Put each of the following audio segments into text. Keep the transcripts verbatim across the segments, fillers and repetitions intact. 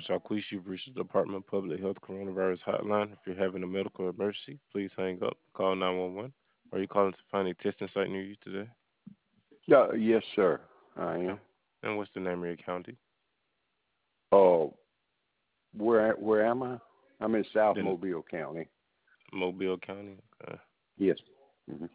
Jacquees. You've reached the Department of Public Health Coronavirus Hotline. If you're having a medical emergency, please hang up. Call nine one one. Are you calling to find a testing site near you today? Uh, yes, sir. I And am. and what's the name of your county? Oh, where where am I? I'm in South Then Mobile County. Mobile County. Okay. Yes. hmm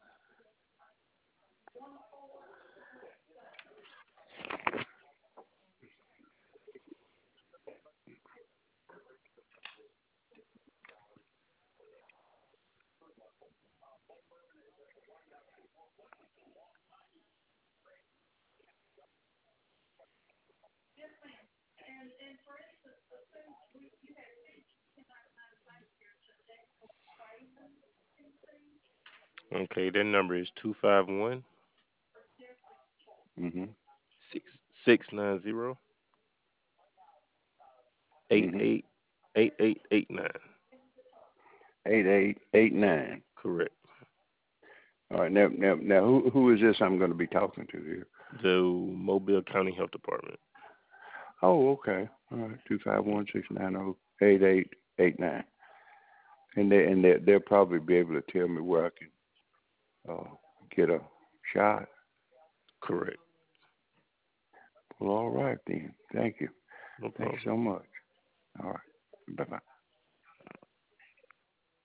Okay, that number is two five one hmm six six nine zero eight hmm eight eight eight eight nine. Eight eight eight nine. Correct. All right. Now, now, now, who who is this I'm going to be talking to here? The Mobile County Health Department. Oh, okay. All right. Two five one six nine zero eight eight eight nine. And they and they they'll probably be able to tell me where I can uh, get a shot. Correct. Well, all right then. Thank you. No Thank you problem. so much. All right. Bye bye.